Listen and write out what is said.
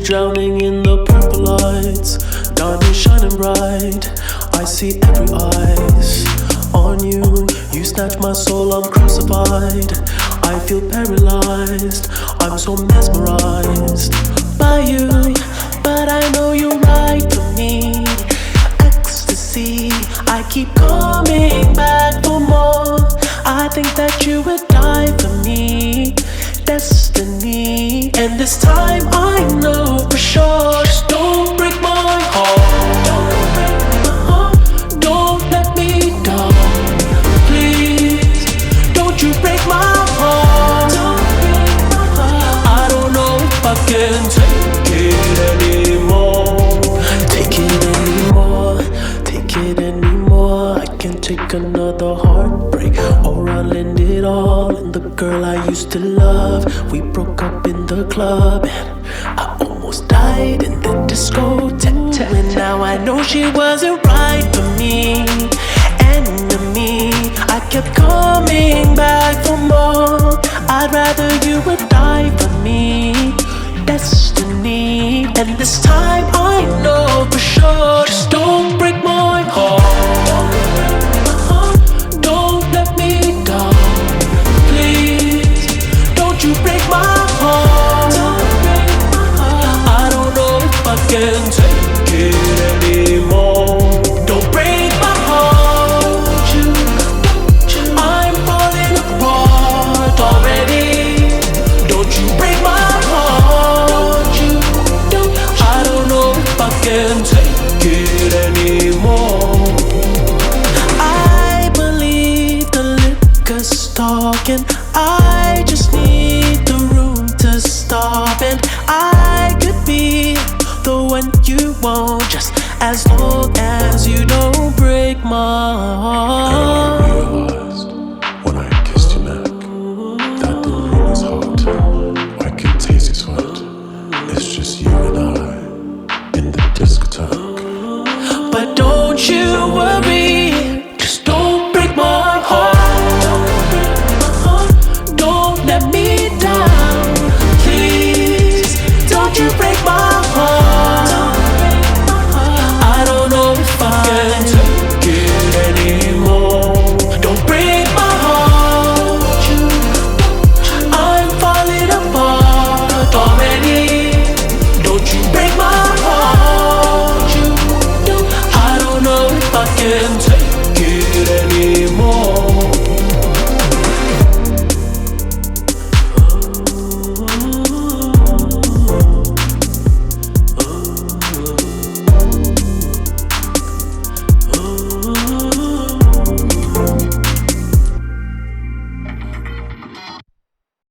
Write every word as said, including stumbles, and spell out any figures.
drowning in the purple lights, diamonds shining bright. I see every eyes on you. You snatch my soul, I'm crucified. I feel paralyzed, I'm so mesmerized by you. But I know you're right for me. Ecstasy, I keep coming back for more. I think that you would die for me. Destiny, and this time I know for sure. Just don't break my heart. Don't break my heart. Don't let me down. Please, don't you break my heart. Don't break my heart. I don't know if I can take it anymore. Take it anymore. Take it anymore. I can't take another heartbreak, or I'll end it all. And the girl I used to love, we broke up in the club, and I almost died in the discotheque. And now I know she wasn't right for me. Enemy, I kept coming back for more. I'd rather you would die for me. Destiny, and this time I know for sure. Just don't break my heart. Don't let me down. Please, don't you break my heart. I don't know if I can take it anymore. Don't break my heart. I'm falling apart already. Don't you break my heart. I don't know if I can take it anymore. I believe the liquor's talking. I just need the room to stop, and I could be the one you want, just as long as you don't break my heart.